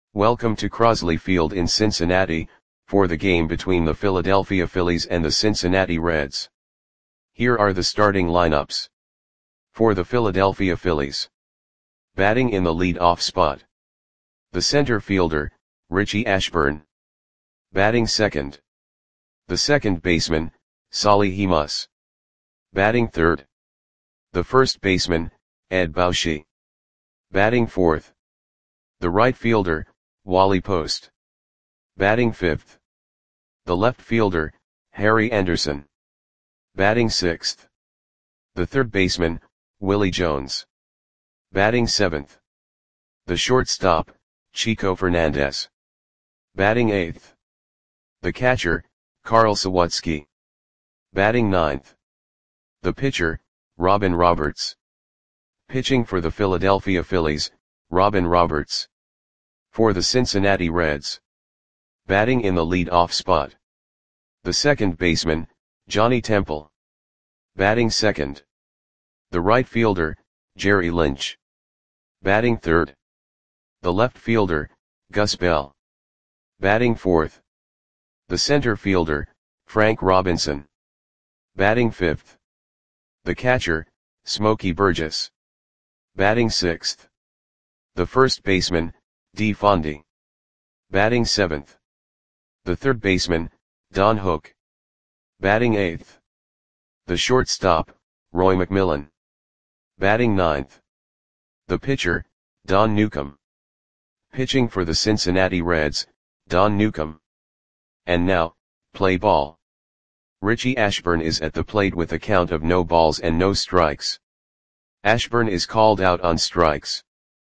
Welcome to Crosley Field in Cincinnati, for the game between the Philadelphia Phillies and the Cincinnati Reds. Here are the starting lineups. For the Philadelphia Phillies. Batting in the lead-off spot. The center fielder, Richie Ashburn. Batting second. The second baseman, Solly Hemus. Batting third. The first baseman, Ed Bauschy. Batting fourth. The right fielder, Wally Post. Batting fifth. The left fielder, Harry Anderson. Batting sixth. The third baseman, Willie Jones. Batting seventh. The shortstop, Chico Fernandez. Batting eighth. The catcher, Carl Sawatsky. Batting ninth. The pitcher, Robin Roberts. Pitching for the Philadelphia Phillies, Robin Roberts. For the Cincinnati Reds. Batting in the lead-off spot. The second baseman, Johnny Temple. Batting second. The right fielder, Jerry Lynch. Batting third. The left fielder, Gus Bell. Batting fourth. The center fielder, Frank Robinson. Batting fifth. The catcher, Smokey Burgess. Batting sixth. The first baseman, Dee Fondy. Batting seventh. The third baseman, Don Hook. Batting eighth. The shortstop, Roy McMillan. Batting ninth. The pitcher, Don Newcombe. Pitching for the Cincinnati Reds, Don Newcombe. And now, play ball. Richie Ashburn is at the plate with a count of no balls and no strikes. Ashburn is called out on strikes.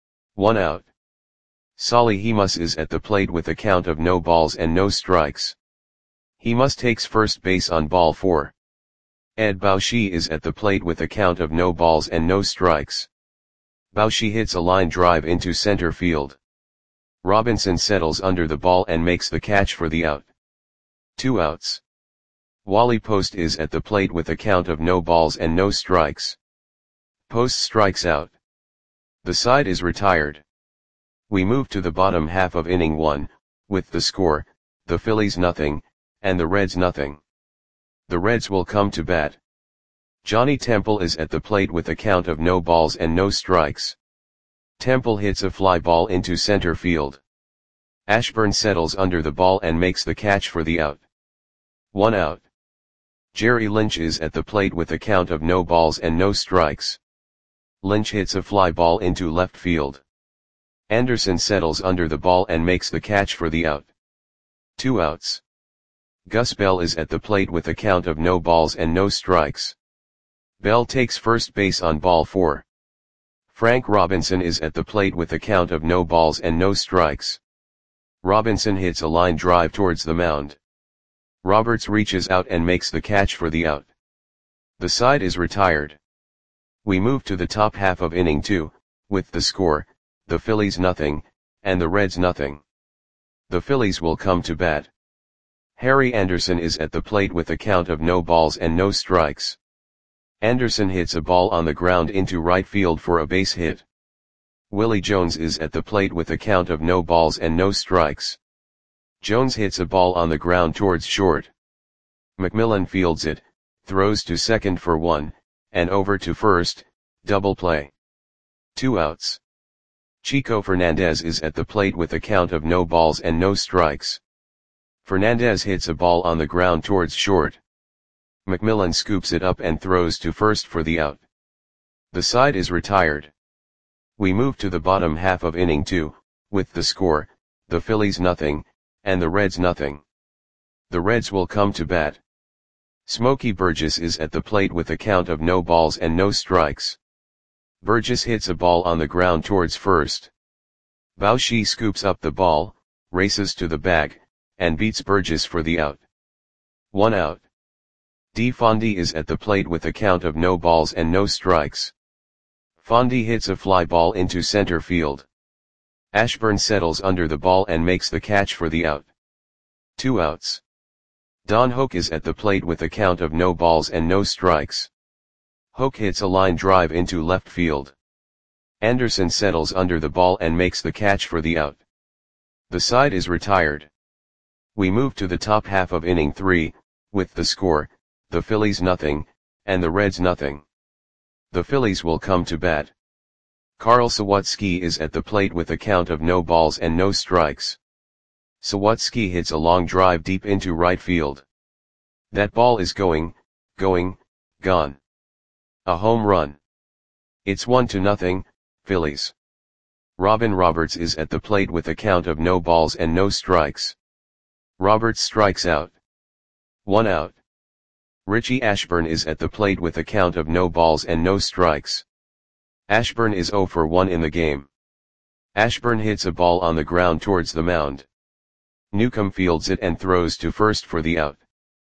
1 out. Solly Hemus is at the plate with a count of no balls and no strikes. Hemus takes first base on ball 4. Ed Bauschy is at the plate with a count of no balls and no strikes. Bauschy hits a line drive into center field. Robinson settles under the ball and makes the catch for the out. 2 outs. Wally Post is at the plate with a count of no balls and no strikes. Post strikes out. The side is retired. We move to the bottom half of inning 1, with the score, the Phillies nothing, and the Reds nothing. The Reds will come to bat. Johnny Temple is at the plate with a count of no balls and no strikes. Temple hits a fly ball into center field. Ashburn settles under the ball and makes the catch for the out. 1 out. Jerry Lynch is at the plate with a count of no balls and no strikes. Lynch hits a fly ball into left field. Anderson settles under the ball and makes the catch for the out. 2 outs. Gus Bell is at the plate with a count of no balls and no strikes. Bell takes first base on ball 4. Frank Robinson is at the plate with a count of no balls and no strikes. Robinson hits a line drive towards the mound. Roberts reaches out and makes the catch for the out. The side is retired. We move to the top half of inning 2, with the score, the Phillies nothing, and the Reds nothing. The Phillies will come to bat. Harry Anderson is at the plate with a count of no balls and no strikes. Anderson hits a ball on the ground into right field for a base hit. Willie Jones is at the plate with a count of no balls and no strikes. Jones hits a ball on the ground towards short. McMillan fields it, throws to second for 1, and over to first, double play. 2 outs. Chico Fernandez is at the plate with a count of no balls and no strikes. Fernandez hits a ball on the ground towards short. McMillan scoops it up and throws to first for the out. The side is retired. We move to the bottom half of inning 2, with the score, the Phillies nothing, and the Reds nothing. The Reds will come to bat. Smokey Burgess is at the plate with a count of no balls and no strikes. Burgess hits a ball on the ground towards first. Bauschy scoops up the ball, races to the bag, and beats Burgess for the out. 1 out. Dee Fondy is at the plate with a count of no balls and no strikes. Fondy hits a fly ball into center field. Ashburn settles under the ball and makes the catch for the out. 2 outs. Don Hook is at the plate with a count of no balls and no strikes. Hook hits a line drive into left field. Anderson settles under the ball and makes the catch for the out. The side is retired. We move to the top half of inning 3, with the score, the Phillies nothing, and the Reds nothing. The Phillies will come to bat. Carl Sawatsky is at the plate with a count of no balls and no strikes. Sawatsky hits a long drive deep into right field. That ball is going, gone. A home run. It's 1-0, Phillies. Robin Roberts is at the plate with a count of no balls and no strikes. Roberts strikes out. 1 out. Richie Ashburn is at the plate with a count of no balls and no strikes. Ashburn is 0 for 1 in the game. Ashburn hits a ball on the ground towards the mound. Newcomb fields it and throws to first for the out.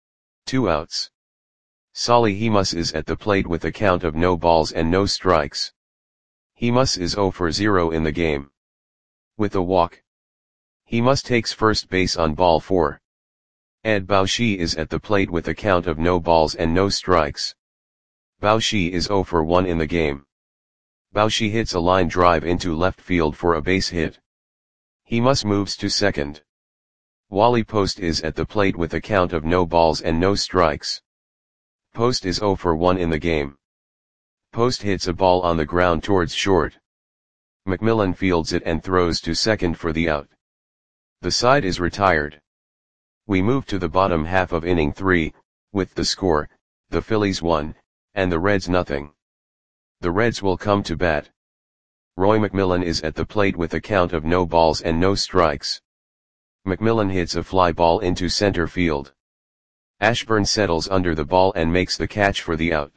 2 outs. Solly Hemus is at the plate with a count of no balls and no strikes. Hemus is 0 for 0 in the game. With a walk. Hemus takes first base on ball 4. Ed Baushi is at the plate with a count of no balls and no strikes. Baushi is 0 for 1 in the game. Baushi hits a line drive into left field for a base hit. Hemus moves to second. Wally Post is at the plate with a count of no balls and no strikes. Post is 0 for 1 in the game. Post hits a ball on the ground towards short. McMillan fields it and throws to second for the out. The side is retired. We move to the bottom half of inning 3, with the score, the Phillies 1, and the Reds nothing. The Reds will come to bat. Roy McMillan is at the plate with a count of no balls and no strikes. McMillan hits a fly ball into center field. Ashburn settles under the ball and makes the catch for the out.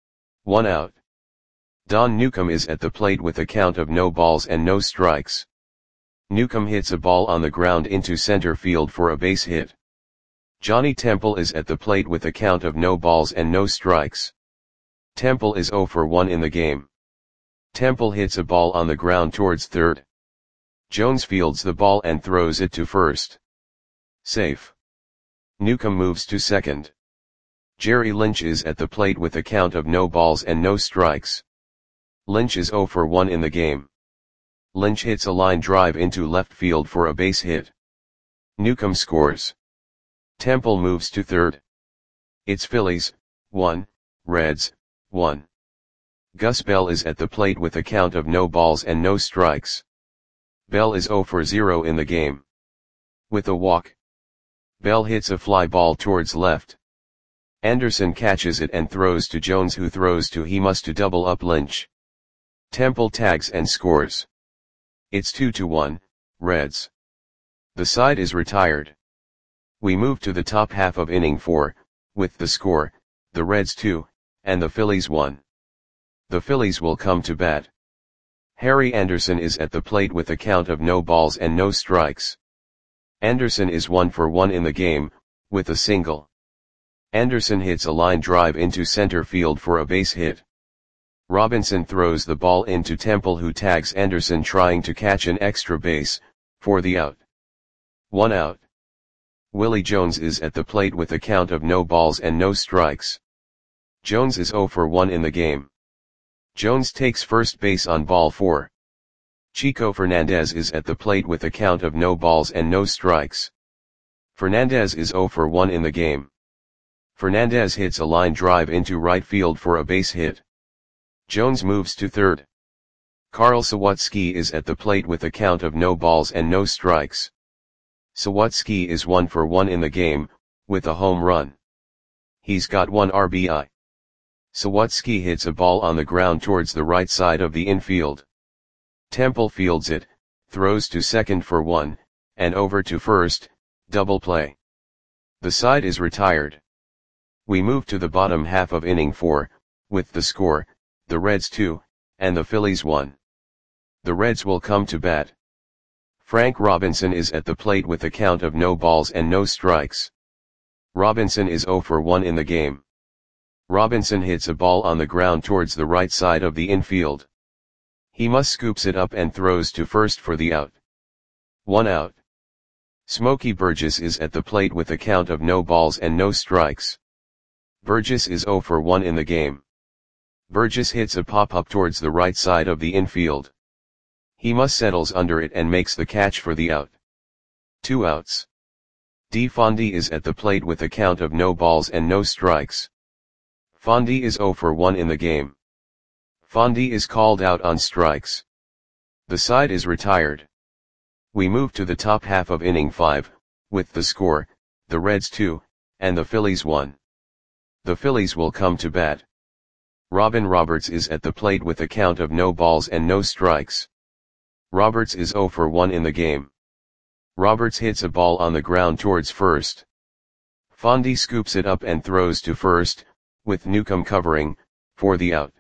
1 out. Don Newcomb is at the plate with a count of no balls and no strikes. Newcomb hits a ball on the ground into center field for a base hit. Johnny Temple is at the plate with a count of no balls and no strikes. Temple is 0 for 1 in the game. Temple hits a ball on the ground towards third. Jones fields the ball and throws it to first. Safe. Newcomb moves to second. Jerry Lynch is at the plate with a count of no balls and no strikes. Lynch is 0 for 1 in the game. Lynch hits a line drive into left field for a base hit. Newcomb scores. Temple moves to third. It's Phillies, 1, Reds, 1. Gus Bell is at the plate with a count of no balls and no strikes. Bell is 0 for 0 in the game. With a walk. Bell hits a fly ball towards left. Anderson catches it and throws to Jones, who throws to Hemus to double up Lynch. Temple tags and scores. It's 2-1, Reds. The side is retired. We move to the top half of inning 4, with the score, the Reds 2, and the Phillies 1. The Phillies will come to bat. Harry Anderson is at the plate with a count of no balls and no strikes. Anderson is 1 for 1 in the game, with a single. Anderson hits a line drive into center field for a base hit. Robinson throws the ball into Temple, who tags Anderson trying to catch an extra base, for the out. 1 out. Willie Jones is at the plate with a count of no balls and no strikes. Jones is 0 for 1 in the game. Jones takes first base on ball 4. Chico Fernandez is at the plate with a count of no balls and no strikes. Fernandez is 0 for 1 in the game. Fernandez hits a line drive into right field for a base hit. Jones moves to third. Carl Sawatsky is at the plate with a count of no balls and no strikes. Sawatsky is 1 for 1 in the game, with a home run. He's got 1 RBI. Sawatsky hits a ball on the ground towards the right side of the infield. Temple fields it, throws to second for 1, and over to first, double play. The side is retired. We move to the bottom half of inning 4, with the score, the Reds 2, and the Phillies 1. The Reds will come to bat. Frank Robinson is at the plate with a count of no balls and no strikes. Robinson is 0 for 1 in the game. Robinson hits a ball on the ground towards the right side of the infield. Hemus scoops it up and throws to first for the out. 1 out. Smokey Burgess is at the plate with a count of no balls and no strikes. Burgess is 0 for 1 in the game. Burgess hits a pop-up towards the right side of the infield. Hemus settles under it and makes the catch for the out. 2 outs. D. Fondy is at the plate with a count of no balls and no strikes. Fondy is 0 for 1 in the game. Fondy is called out on strikes. The side is retired. We move to the top half of inning 5, with the score, the Reds 2, and the Phillies 1. The Phillies will come to bat. Robin Roberts is at the plate with a count of no balls and no strikes. Roberts is 0 for 1 in the game. Roberts hits a ball on the ground towards first. Fondy scoops it up and throws to first, with Newcomb covering, for the out.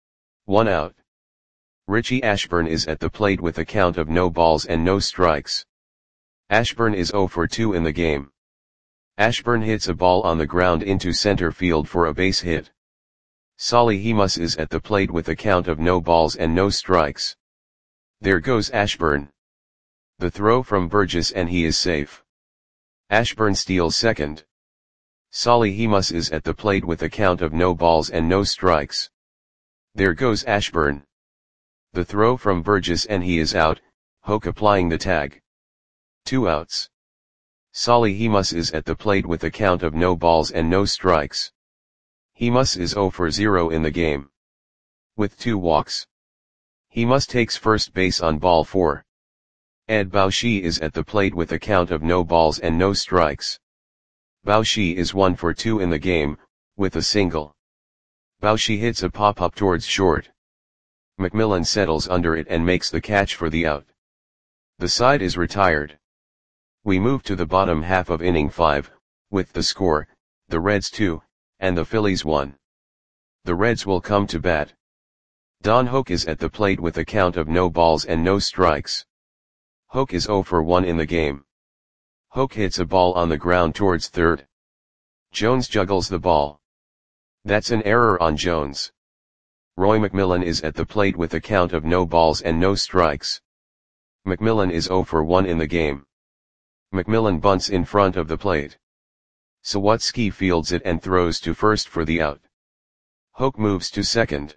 1 out. Richie Ashburn is at the plate with a count of no balls and no strikes. Ashburn is 0 for 2 in the game. Ashburn hits a ball on the ground into center field for a base hit. Solly Hemus is at the plate with a count of no balls and no strikes. There goes Ashburn. The throw from Burgess and he is safe. Ashburn steals second. Solly Hemus is at the plate with a count of no balls and no strikes. There goes Ashburn. The throw from Burgess and he is out, Hoke applying the tag. 2 outs. Solly Hemus is at the plate with a count of no balls and no strikes. Hemus is 0 for 0 in the game. With 2 walks. Hemus takes first base on ball 4. Ed Baushi is at the plate with a count of no balls and no strikes. Baushi is 1 for 2 in the game, with a single. Baushi hits a pop-up towards short. McMillan settles under it and makes the catch for the out. The side is retired. We move to the bottom half of inning 5, with the score, the Reds 2, and the Phillies 1. The Reds will come to bat. Don Hoke is at the plate with a count of no balls and no strikes. Hoke is 0 for 1 in the game. Hoke hits a ball on the ground towards third. Jones juggles the ball. That's an error on Jones. Roy McMillan is at the plate with a count of no balls and no strikes. McMillan is 0 for 1 in the game. McMillan bunts in front of the plate. Sawatsky fields it and throws to first for the out. Hoke moves to second.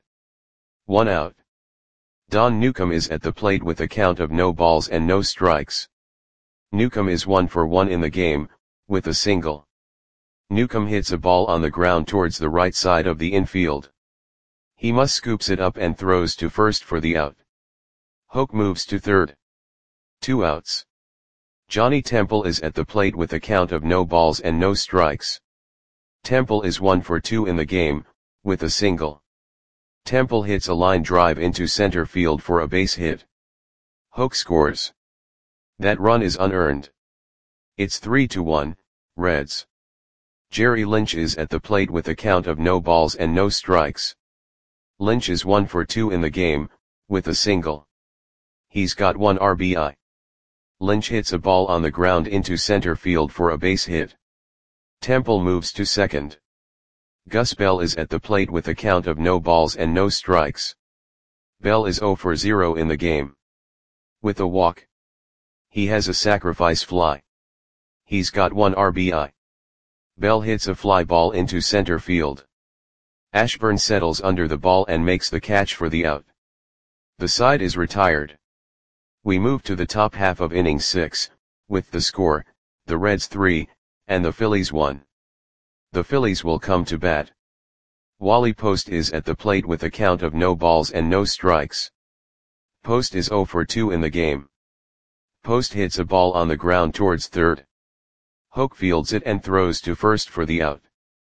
1 out. Don Newcomb is at the plate with a count of no balls and no strikes. Newcomb is 1 for 1 in the game, with a single. Newcomb hits a ball on the ground towards the right side of the infield. Hemus scoops it up and throws to first for the out. Hoke moves to third. 2 outs. Johnny Temple is at the plate with a count of no balls and no strikes. Temple is 1 for 2 in the game, with a single. Temple hits a line drive into center field for a base hit. Hoke scores. That run is unearned. It's 3-1, Reds. Jerry Lynch is at the plate with a count of no balls and no strikes. Lynch is 1 for 2 in the game, with a single. He's got 1 RBI. Lynch hits a ball on the ground into center field for a base hit. Temple moves to second. Gus Bell is at the plate with a count of no balls and no strikes. Bell is 0 for 0 in the game. With a walk. He has a sacrifice fly. He's got 1 RBI. Bell hits a fly ball into center field. Ashburn settles under the ball and makes the catch for the out. The side is retired. We move to the top half of inning 6, with the score, the Reds 3, and the Phillies 1. The Phillies will come to bat. Wally Post is at the plate with a count of no balls and no strikes. Post is 0 for 2 in the game. Post hits a ball on the ground towards third. Hoke fields it and throws to first for the out.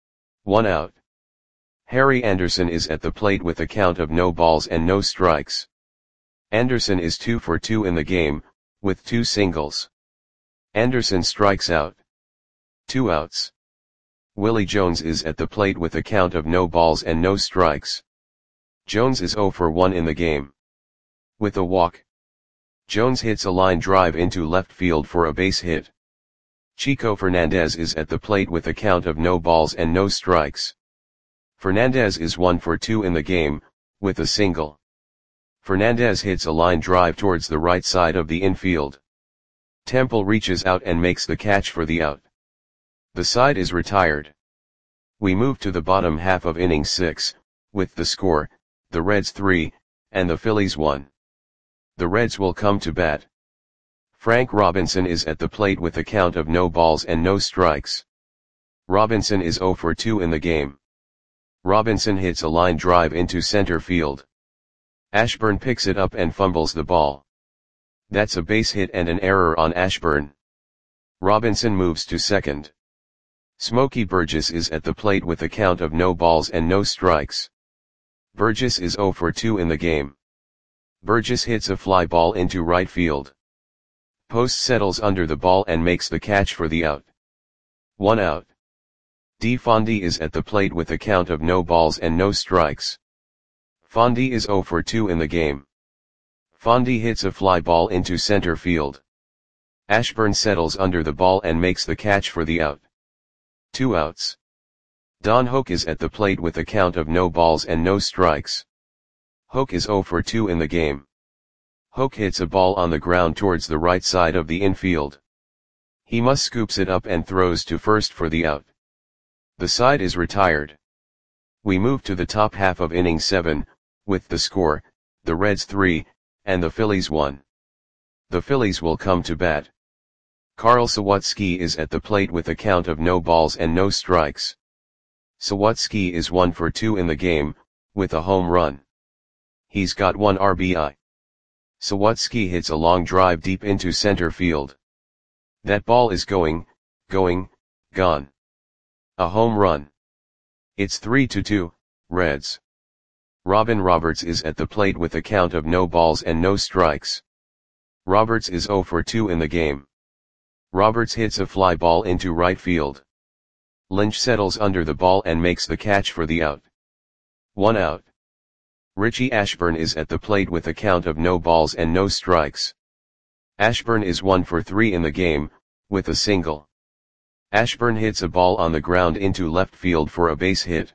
1 out. Harry Anderson is at the plate with a count of no balls and no strikes. Anderson is 2 for 2 in the game, with 2 singles. Anderson strikes out. 2 outs. Willie Jones is at the plate with a count of no balls and no strikes. Jones is 0 for 1 in the game. With a walk. Jones hits a line drive into left field for a base hit. Chico Fernandez is at the plate with a count of no balls and no strikes. Fernandez is 1 for 2 in the game, with a single. Fernandez hits a line drive towards the right side of the infield. Temple reaches out and makes the catch for the out. The side is retired. We move to the bottom half of inning 6, with the score, the Reds 3, and the Phillies 1. The Reds will come to bat. Frank Robinson is at the plate with a count of no balls and no strikes. Robinson is 0 for 2 in the game. Robinson hits a line drive into center field. Ashburn picks it up and fumbles the ball. That's a base hit and an error on Ashburn. Robinson moves to second. Smokey Burgess is at the plate with a count of no balls and no strikes. Burgess is 0 for 2 in the game. Burgess hits a fly ball into right field. Post settles under the ball and makes the catch for the out. 1 out. D. Fondy is at the plate with a count of no balls and no strikes. Fondy is 0 for 2 in the game. Fondy hits a fly ball into center field. Ashburn settles under the ball and makes the catch for the out. 2 outs. Don Hoak is at the plate with a count of no balls and no strikes. Hoak is 0 for 2 in the game. Hoak hits a ball on the ground towards the right side of the infield. He must scoops it up and throws to first for the out. The side is retired. We move to the top half of inning 7, with the score, the Reds 3, and the Phillies 1. The Phillies will come to bat. Carl Sawatsky is at the plate with a count of no balls and no strikes. Sawatsky is 1 for 2 in the game, with a home run. He's got 1 RBI. Sawatsky hits a long drive deep into center field. That ball is going, gone. A home run. It's 3-2, Reds. Robin Roberts is at the plate with a count of no balls and no strikes. Roberts is 0 for 2 in the game. Roberts hits a fly ball into right field. Lynch settles under the ball and makes the catch for the out. 1 out. Richie Ashburn is at the plate with a count of no balls and no strikes. Ashburn is 1 for 3 in the game, with a single. Ashburn hits a ball on the ground into left field for a base hit.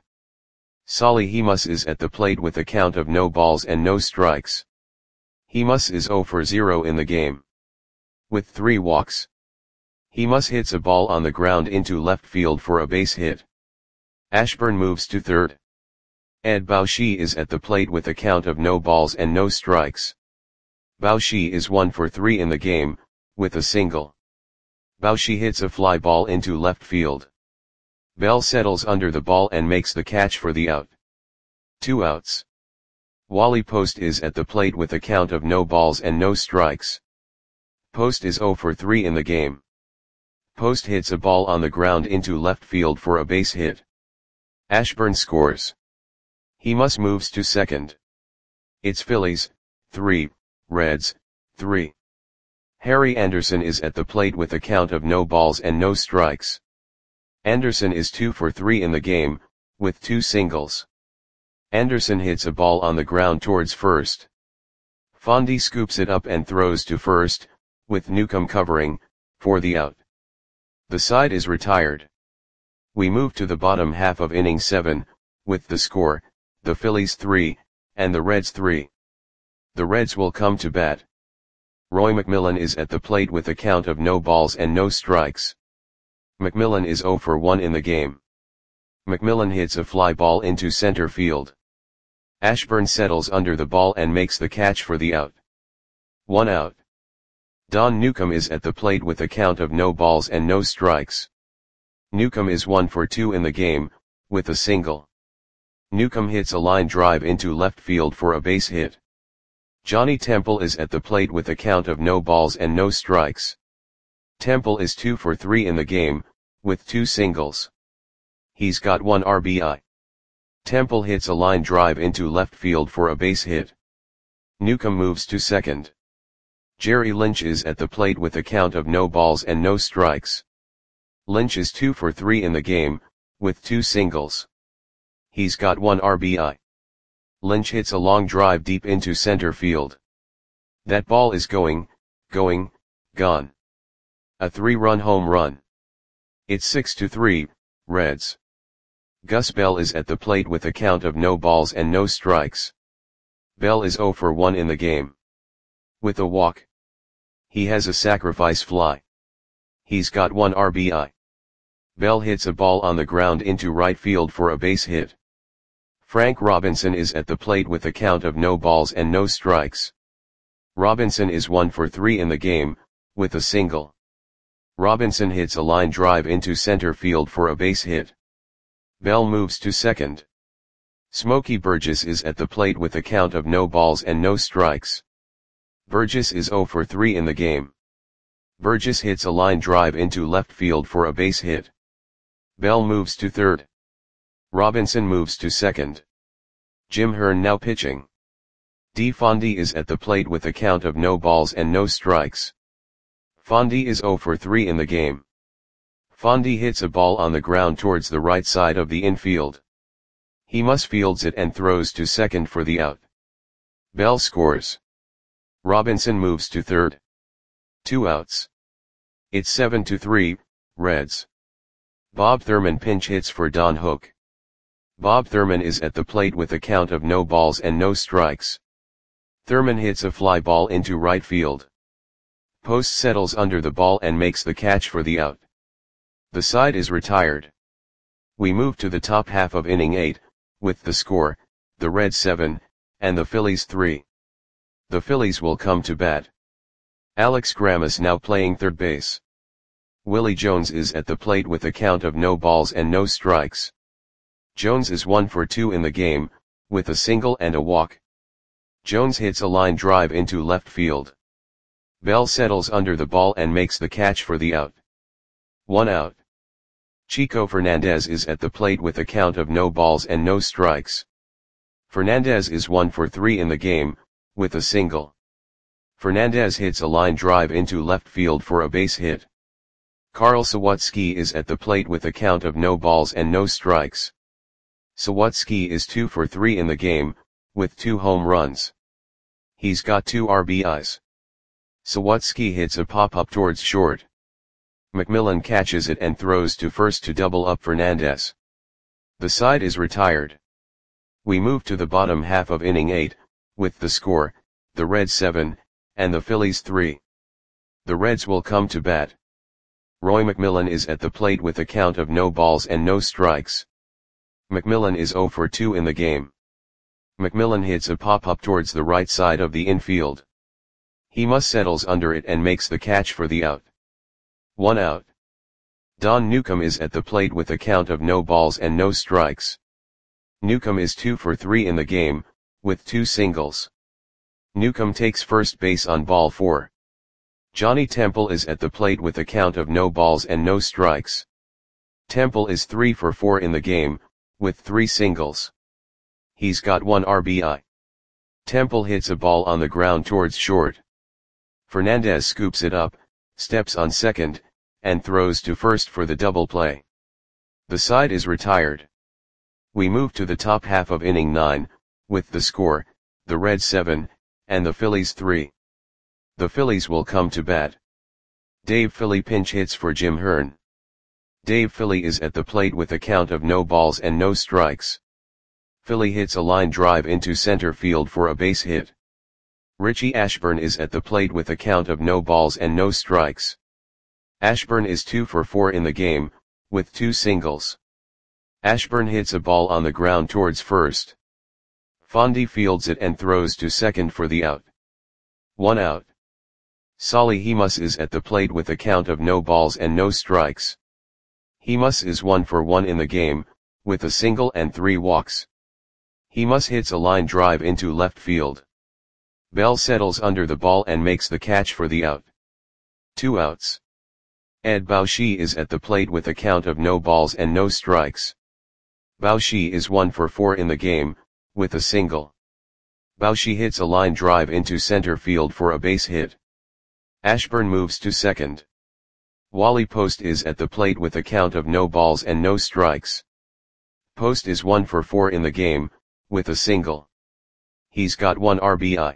Solly Hemus is at the plate with a count of no balls and no strikes. Hemus is 0 for 0 in the game. With 3 walks. Hemus hits a ball on the ground into left field for a base hit. Ashburn moves to third. Ed Baushi is at the plate with a count of no balls and no strikes. Baushi is 1 for 3 in the game, with a single. Baushi hits a fly ball into left field. Bell settles under the ball and makes the catch for the out. 2 outs. Wally Post is at the plate with a count of no balls and no strikes. Post is 0 for 3 in the game. Post hits a ball on the ground into left field for a base hit. Ashburn scores. Hemus moves to second. It's Phillies, 3, Reds, 3. Harry Anderson is at the plate with a count of no balls and no strikes. Anderson is 2 for 3 in the game, with 2 singles. Anderson hits a ball on the ground towards first. Fondy scoops it up and throws to first, with Newcomb covering, for the out. The side is retired. We move to the bottom half of inning 7, with the score, the Phillies 3, and the Reds 3. The Reds will come to bat. Roy McMillan is at the plate with a count of no balls and no strikes. McMillan is 0 for 1 in the game. McMillan hits a fly ball into center field. Ashburn settles under the ball and makes the catch for the out. 1 out. Don Newcomb is at the plate with a count of no balls and no strikes. Newcomb is 1 for 2 in the game, with a single. Newcomb hits a line drive into left field for a base hit. Johnny Temple is at the plate with a count of no balls and no strikes. Temple is 2 for 3 in the game, with 2 singles. He's got 1 RBI. Temple hits a line drive into left field for a base hit. Newcomb moves to second. Jerry Lynch is at the plate with a count of no balls and no strikes. Lynch is 2 for 3 in the game, with 2 singles. He's got 1 RBI. Lynch hits a long drive deep into center field. That ball is going, gone. A 3-run home run. It's 6-3, Reds. Gus Bell is at the plate with a count of no balls and no strikes. Bell is 0 for 1 in the game. With a walk. He has a sacrifice fly. He's got 1 RBI. Bell hits a ball on the ground into right field for a base hit. Frank Robinson is at the plate with a count of no balls and no strikes. Robinson is 1 for 3 in the game, with a single. Robinson hits a line drive into center field for a base hit. Bell moves to second. Smokey Burgess is at the plate with a count of no balls and no strikes. Burgess is 0 for 3 in the game. Burgess hits a line drive into left field for a base hit. Bell moves to third. Robinson moves to second. Jim Hearn now pitching. DeFondy is at the plate with a count of no balls and no strikes. Fondy is 0 for 3 in the game. Fondy hits a ball on the ground towards the right side of the infield. Hemus fields it and throws to second for the out. Bell scores. Robinson moves to third. 2 outs. It's 7-3, Reds. Bob Thurman pinch hits for Don Hook. Bob Thurman is at the plate with a count of no balls and no strikes. Thurman hits a fly ball into right field. Post settles under the ball and makes the catch for the out. The side is retired. We move to the top half of inning 8, with the score, the Reds 7, and the Phillies 3. The Phillies will come to bat. Alex Grammas now playing third base. Willie Jones is at the plate with a count of no balls and no strikes. Jones is 1 for 2 in the game, with a single and a walk. Jones hits a line drive into left field. Bell settles under the ball and makes the catch for the out. 1 out. Chico Fernandez is at the plate with a count of no balls and no strikes. Fernandez is 1 for 3 in the game, with a single. Fernandez hits a line drive into left field for a base hit. Carl Sawatsky is at the plate with a count of no balls and no strikes. Sawatsky is 2 for 3 in the game, with 2 home runs. He's got 2 RBIs. Sawatsky hits a pop-up towards short. McMillan catches it and throws to first to double up Fernandez. The side is retired. We move to the bottom half of inning 8, with the score, the Reds 7, and the Phillies 3. The Reds will come to bat. Roy McMillan is at the plate with a count of no balls and no strikes. McMillan is 0 for 2 in the game. McMillan hits a pop-up towards the right side of the infield. Hemus settles under it and makes the catch for the out. 1 out. Don Newcomb is at the plate with a count of no balls and no strikes. Newcomb is 2 for 3 in the game, with 2 singles. Newcomb takes first base on ball 4. Johnny Temple is at the plate with a count of no balls and no strikes. Temple is 3 for 4 in the game, with 3 singles. He's got 1 RBI. Temple hits a ball on the ground towards short. Fernandez scoops it up, steps on second, and throws to first for the double play. The side is retired. We move to the top half of inning 9, with the score, the Reds 7, and the Phillies 3. The Phillies will come to bat. Dave Philly pinch hits for Jim Hearn. Dave Philly is at the plate with a count of no balls and no strikes. Philly hits a line drive into center field for a base hit. Richie Ashburn is at the plate with a count of no balls and no strikes. Ashburn is 2 for 4 in the game, with 2 singles. Ashburn hits a ball on the ground towards first. Fondy fields it and throws to second for the out. 1 out. Solly Hemus is at the plate with a count of no balls and no strikes. Hemus is 1 for 1 in the game, with a single and 3 walks. Hemus hits a line drive into left field. Bell settles under the ball and makes the catch for the out. 2 outs. Ed Baushi is at the plate with a count of no balls and no strikes. Baushi is 1 for 4 in the game, with a single. Baushi hits a line drive into center field for a base hit. Ashburn moves to second. Wally Post is at the plate with a count of no balls and no strikes. Post is 1 for 4 in the game, with a single. He's got 1 RBI.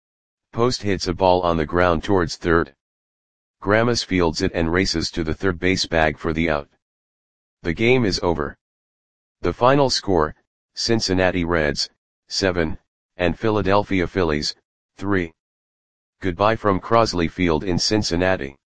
Post hits a ball on the ground towards third. Grammas fields it and races to the third base bag for the out. The game is over. The final score, Cincinnati Reds, 7, and Philadelphia Phillies, 3. Goodbye from Crosley Field in Cincinnati.